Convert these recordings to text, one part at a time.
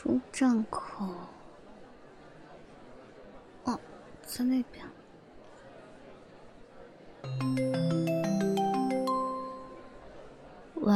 出站口。哦，在那边。喂？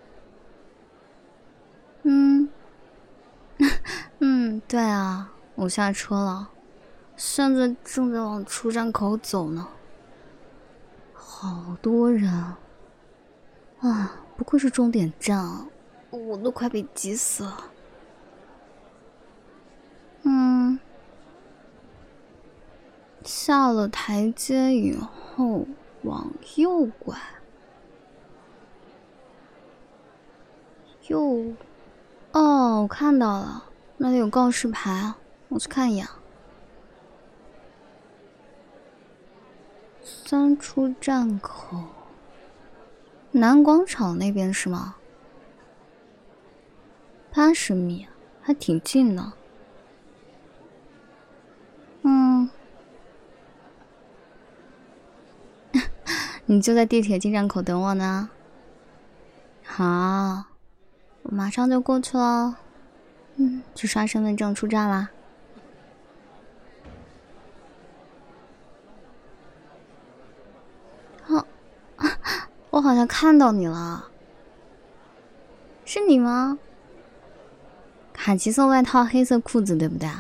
对啊，我下车了，现在正在往出站口走呢。好多人啊！不愧是终点站啊，我都快被挤死了。下了台阶以后往右拐，哦，我看到了，那里有告示牌，我去看一眼。3出站口，南广场那边是吗？80米，还挺近的。你就在地铁进站口等我呢。好，我马上就过去了。去刷身份证出站啦。我好像看到你了，是你吗？卡其色外套，黑色裤子，对不对？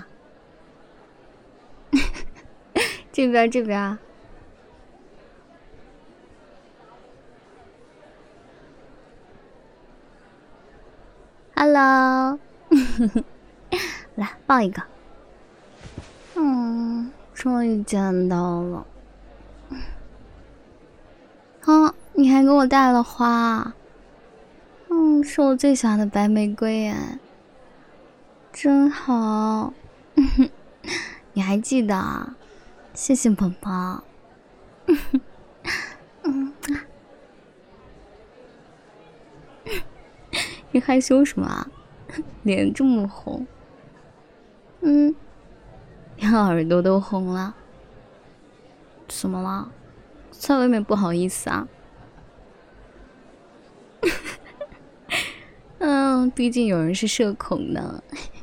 这边这边。Hello， 来抱一个。终于见到了。你还给我带了花。是我最喜欢的白玫瑰耶，真好。你还记得啊？谢谢宝宝。你害羞什么啊？脸这么红。你耳朵都红了。怎么了？在外面不好意思啊？毕竟有人是社恐的。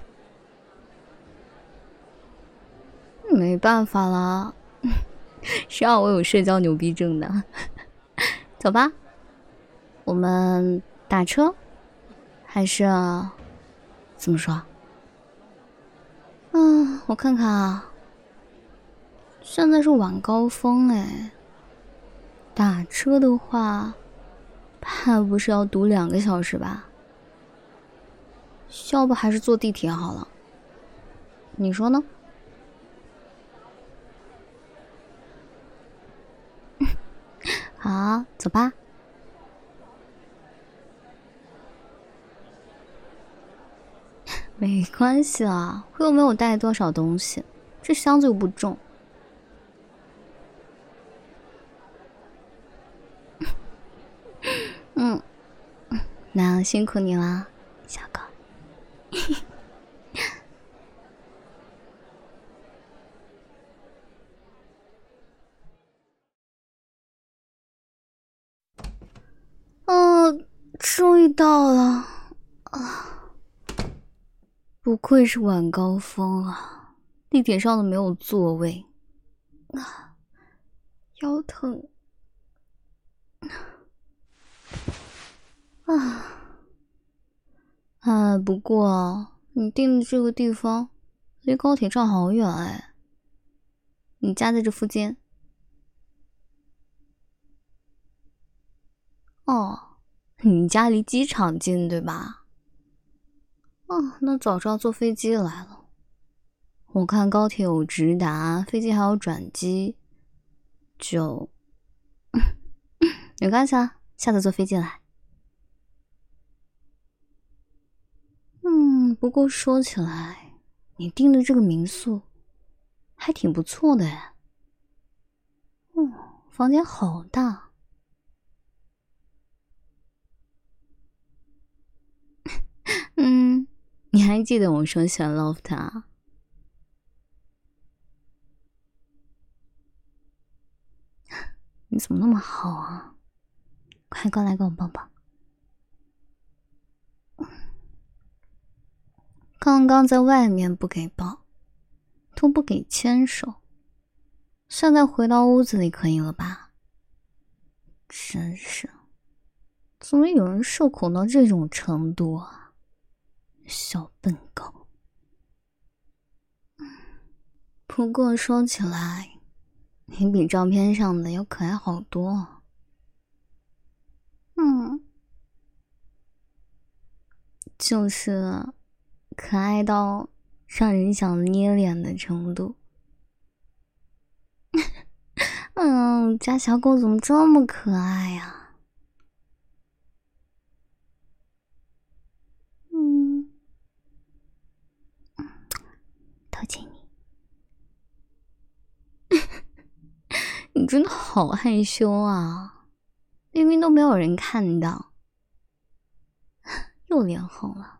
没办法啦，谁让我有社交牛逼症的。走吧，我们打车还是怎么说？我看看啊，现在是晚高峰哎，打车的话，怕不是要堵2个小时吧？要不还是坐地铁好了，你说呢？好，走吧。没关系啦，我又没有带多少东西，这箱子又不重。那辛苦你啦，小狗。终于到了不愧是晚高峰啊，地铁上都没有座位腰疼不过你订的这个地方离高铁站好远哎。你家在这附近？你家离机场近对吧？那早知道坐飞机来了。我看高铁有直达，飞机还有转机，就没关系啊，下次坐飞机来。不过说起来，你订的这个民宿还挺不错的哎。房间好大。你还记得我说选 loft 啊？你怎么那么好啊？快过来给我抱抱。 刚刚在外面不给抱，都不给牵手，现在回到屋子里可以了吧？真是，怎么有人受苦到这种程度啊？小笨狗。不过说起来，你比照片上的要可爱好多。就是可爱到让人想捏脸的程度。家小狗怎么这么可爱呀？偷亲你。你真的好害羞啊，明明都没有人看到。又脸红了。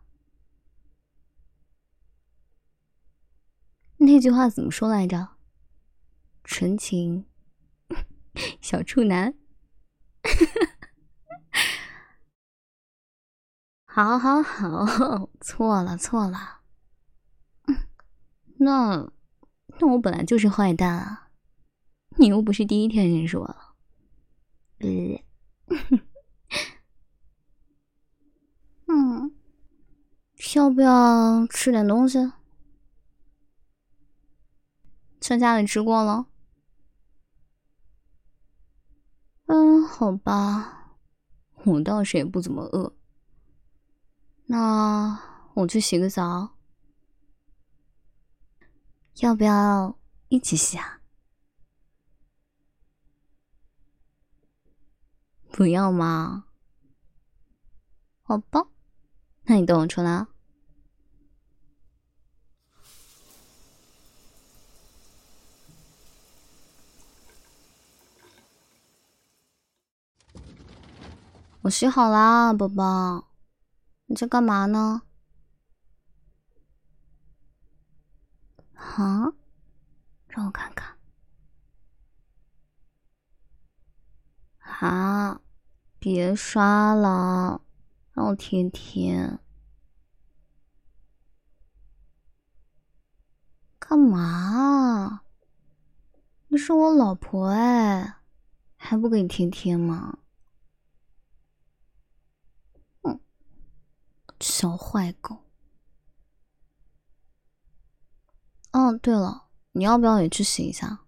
那句话怎么说来着？纯情小处男。好，错了。那我本来就是坏蛋啊，你又不是第一天认识我了。要不要吃点东西？在家里吃过了。好吧，我倒是也不怎么饿。那我去洗个澡，要不要一起洗啊？不要吗？好吧，那你等我出来啊。我洗好啦，宝宝，你在干嘛呢？啊？让我看看。啊！别刷了，让我贴贴。干嘛？你是我老婆哎，还不给贴贴吗？小坏狗。哦，对了，你要不要也去洗一下？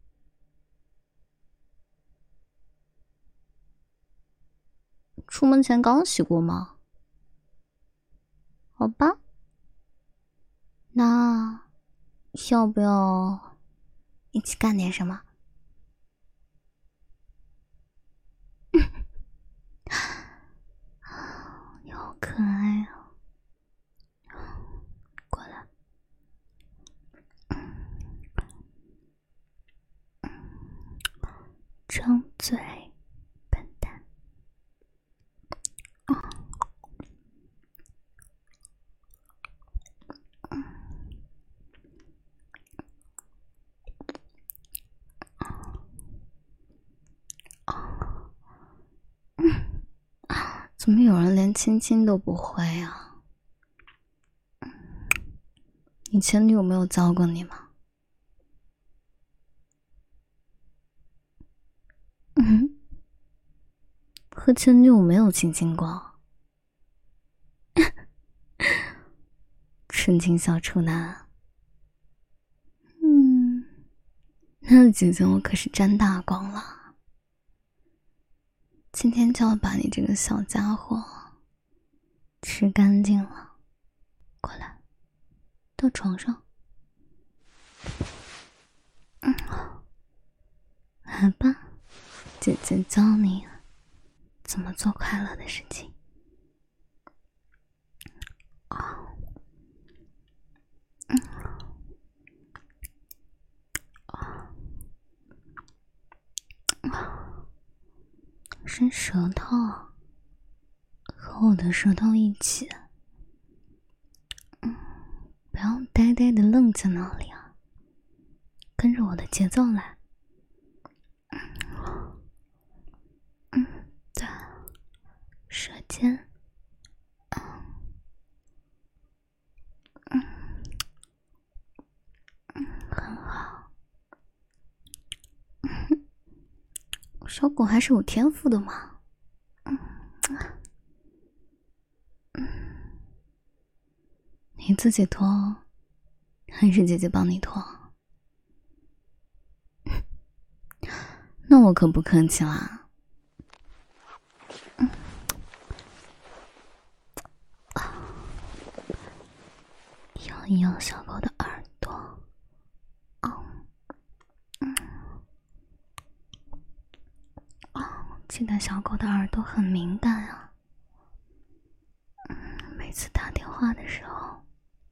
出门前刚洗过吗？好吧，那要不要一起干点什么？你好可爱啊！过来。张嘴，笨蛋。怎么有人连亲亲都不会啊？你前女友没有教过你吗？和前女友没有亲亲过。纯情小处男。那姐姐我可是沾大光了，今天就要把你这个小家伙吃干净了。过来，到床上。来吧，姐姐教你怎么做快乐的事情。伸舌头，和我的舌头一起。不要呆呆的愣在那里啊，跟着我的节奏来。对，舌尖。 小狗还是有天赋的嘛。你自己脱，还是姐姐帮你脱？那我可不客气啦。摇一摇小狗的耳朵。记得小狗的耳朵很敏感啊。每次打电话的时候，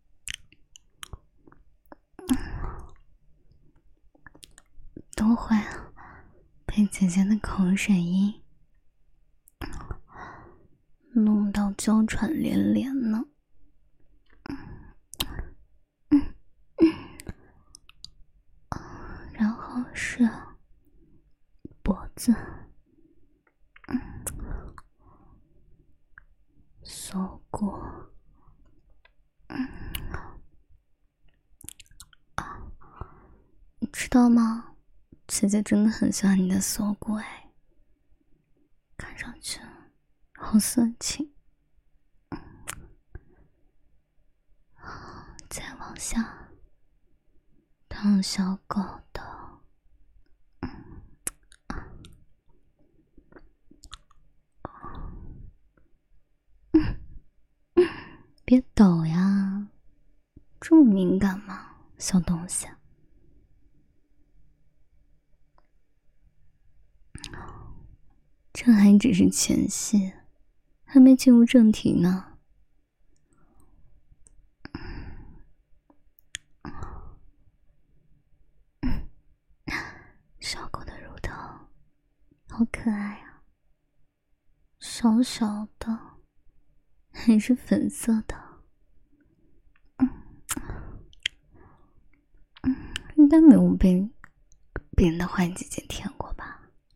都会被姐姐的口水音弄到娇喘连连呢。然后是脖子、锁骨，你知道吗？姐姐真的很喜欢你的锁骨哎，看上去好色情。再往下，烫小狗的。别抖呀，这么敏感吗，小东西？这还只是前戏，还没进入正题呢。小狗的乳头好可爱啊，小小的，还是粉色的。应该没有被别人的坏姐姐舔过吧？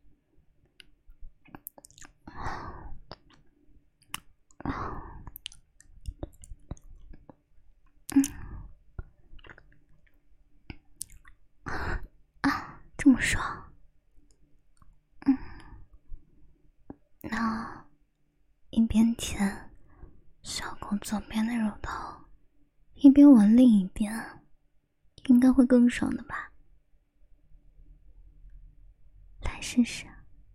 这么爽。那一边舔小狗左边的乳头，一边闻另一边，应该会更爽的吧？来试试。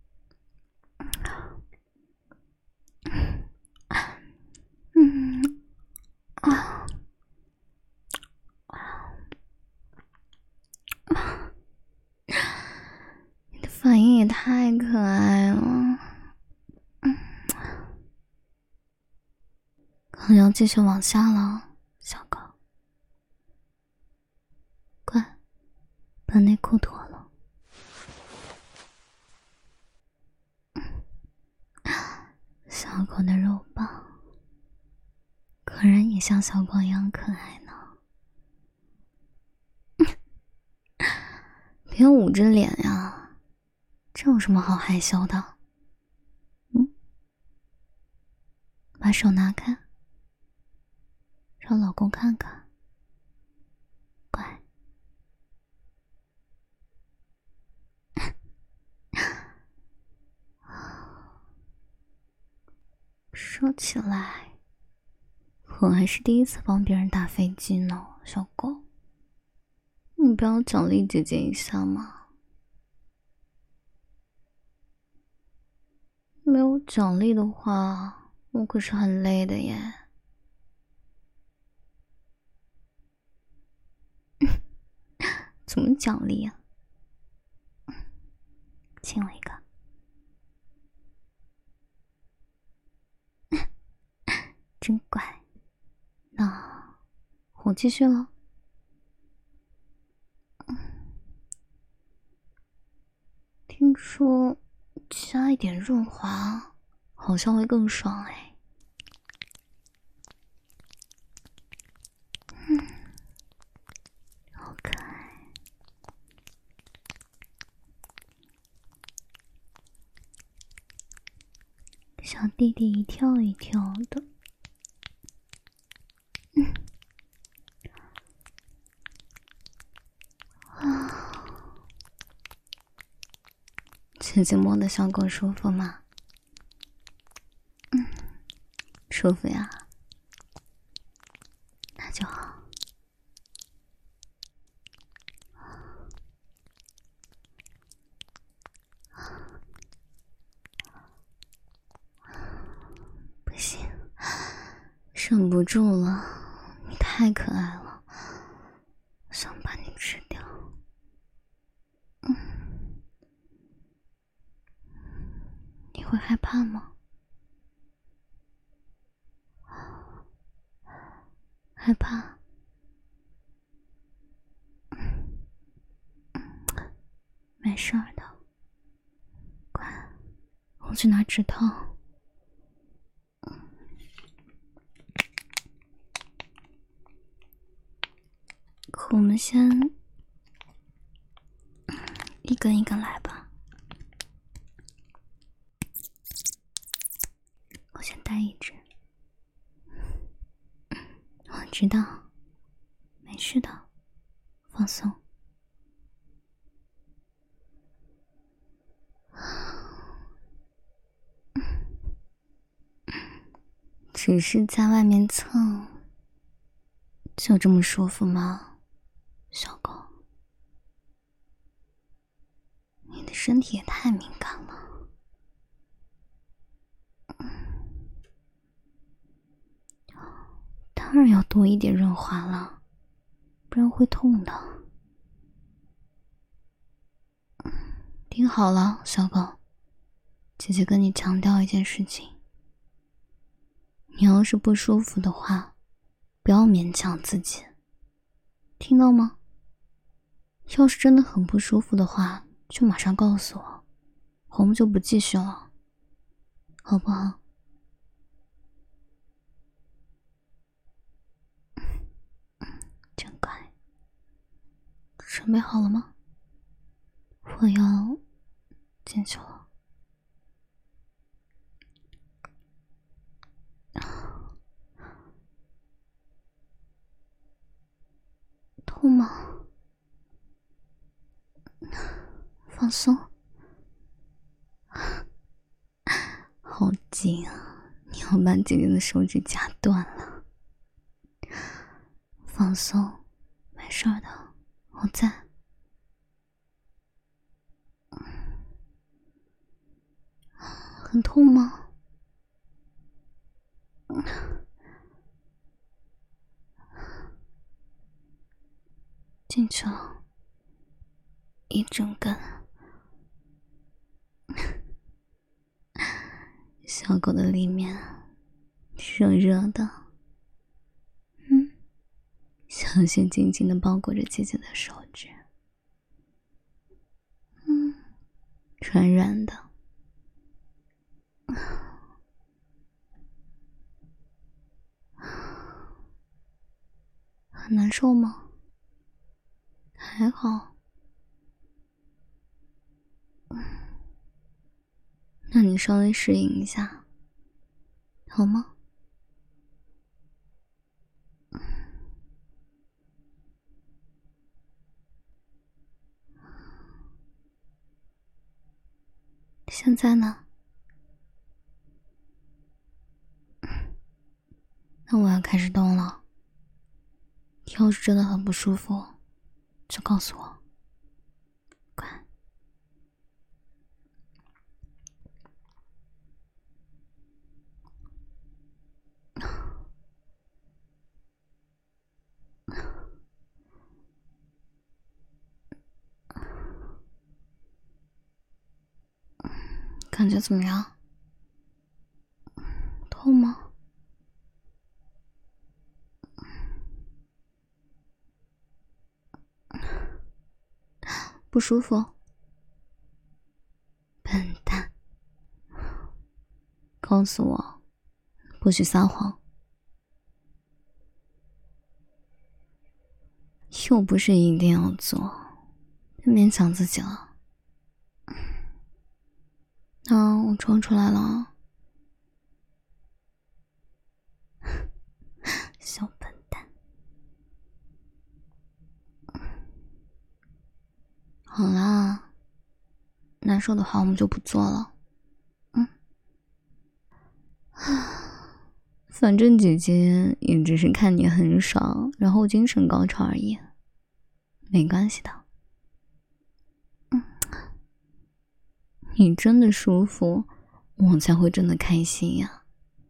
你的反应也太可爱了。可能要继续往下了，小狗。快，把内裤脱了。小狗的肉棒果然也像小狗一样可爱呢。别捂着脸呀，这有什么好害羞的？把手拿开，让老公看看。乖。说起来，我还是第一次帮别人打飞机呢，小狗。你不要奖励姐姐一下吗？没有奖励的话，我可是很累的耶。怎么奖励啊？亲我一个。真乖。那我继续了。听说加一点润滑好像会更爽哎。好可爱。小弟弟一跳一跳的。 姐姐摸的小狗舒服吗？舒服呀，那就好。不行，忍不住了，你太可爱了，想把你吃掉。你会害怕吗？害怕？没事儿的，乖，我去拿止痛。可我们先一根一根来吧。我先带一支。我知道，没事的，放松。只是在外面蹭，就这么舒服吗，小狗？你的身体也太敏感了。当然要多一点润滑了，不然会痛的。听好了，小狗，姐姐跟你强调一件事情，你要是不舒服的话，不要勉强自己，听到吗？要是真的很不舒服的话，就马上告诉我，我们就不继续了，好不好？真乖。准备好了吗？我要进去了。痛吗？放松。好紧啊！你要把姐姐的手指夹断了。放松，没事的，我在。很痛吗？进去了，一整根。小狗的里面热热的，小心紧紧地包裹着姐姐的手指，软软的。很难受吗？还好。那你稍微适应一下，好吗？现在呢？那我要开始动了。要是真的很不舒服，就告诉我。乖。感觉怎么样？痛吗？不舒服？笨蛋，告诉我，不许撒谎。又不是一定要做，别勉强自己了。那我装出来了。小笨蛋。好啦， 难受的话我们就不做了。反正姐姐也只是看你很爽，然后精神高潮而已，没关系的。你真的舒服，我才会真的开心呀。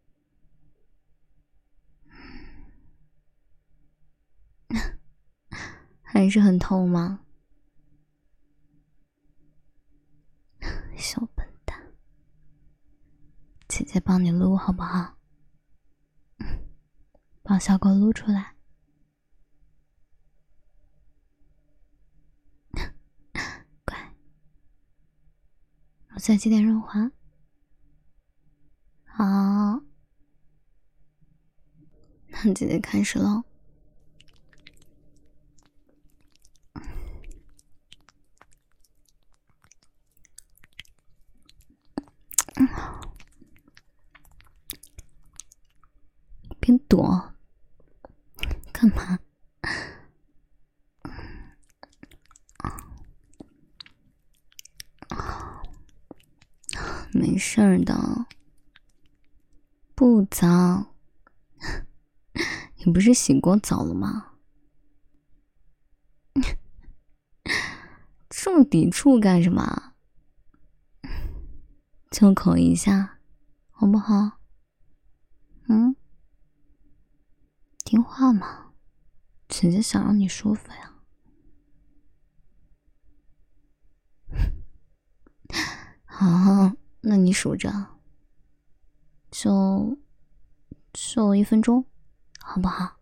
还是很痛吗？小笨蛋，姐姐帮你撸好不好？把小狗撸出来。乖，我再挤点润滑。好，那姐姐开始喽。别躲，干嘛？没事儿的，不脏。你不是洗过澡了吗？这么抵触干什么？就口一下，好不好？听话嘛，姐姐想让你舒服呀。好，那你数着，就1分钟，好不好？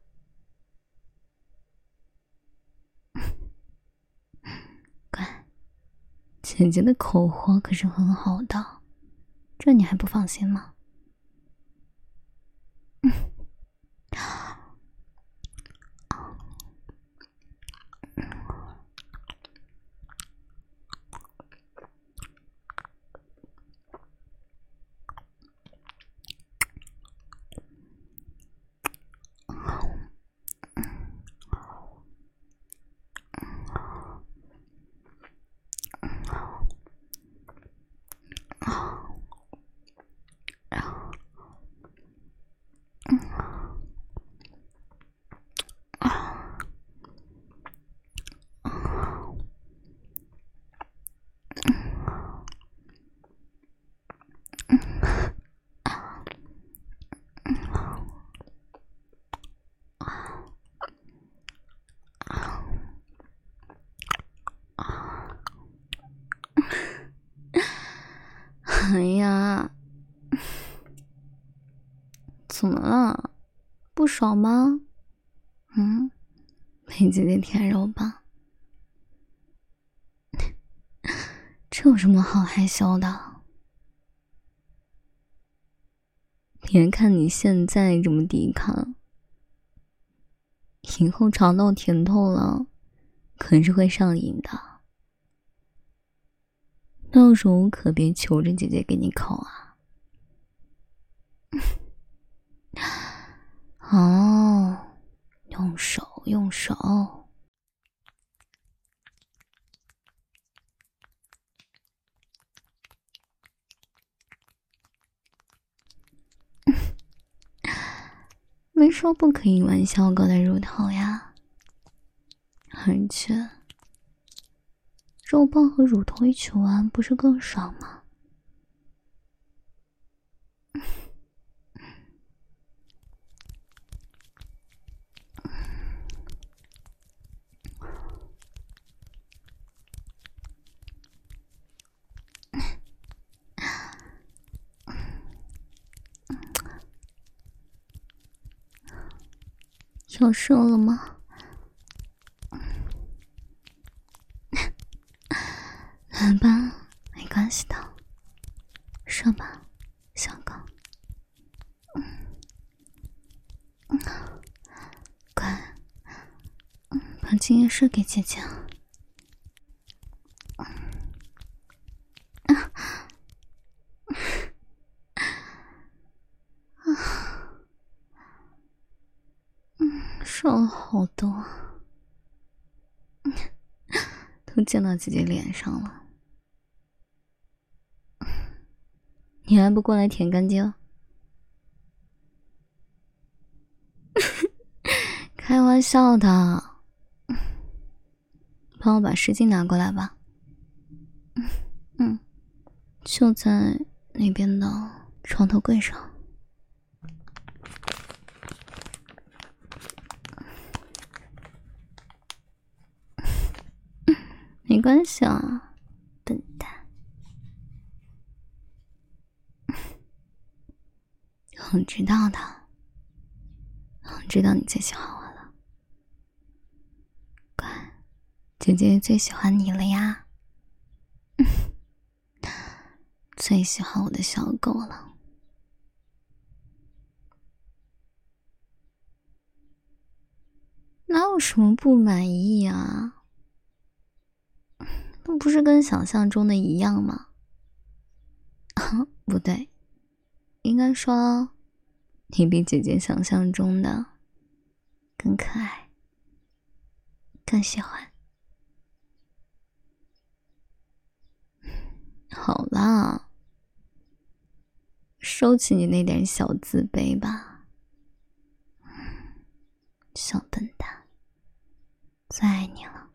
乖，姐姐的口活可是很好的，这你还不放心吗？哎呀，怎么了？不爽吗？被姐姐舔肉吧？这有什么好害羞的？别看你现在这么抵抗，以后尝到甜头了，可是会上瘾的。到时候可别求着姐姐给你口啊！哦，用手，用手。没说不可以玩小狗的乳头呀，而且肉棒和乳头一起玩不是更爽吗？有射了吗？来吧，没关系的，射吧，小狗。乖，把精液射给姐姐。射了好多，都溅到姐姐脸上了。 你还不过来舔干净？开玩笑的，帮我把湿巾拿过来吧。就在那边的床头柜上。没关系啊，笨蛋。我知道的，我知道你最喜欢我了。乖，姐姐最喜欢你了呀。最喜欢我的小狗了。哪有什么不满意啊？那不是跟想象中的一样吗？不对，应该说你比姐姐想象中的更可爱，更喜欢。好啦，收起你那点小自卑吧，小笨蛋，最爱你了。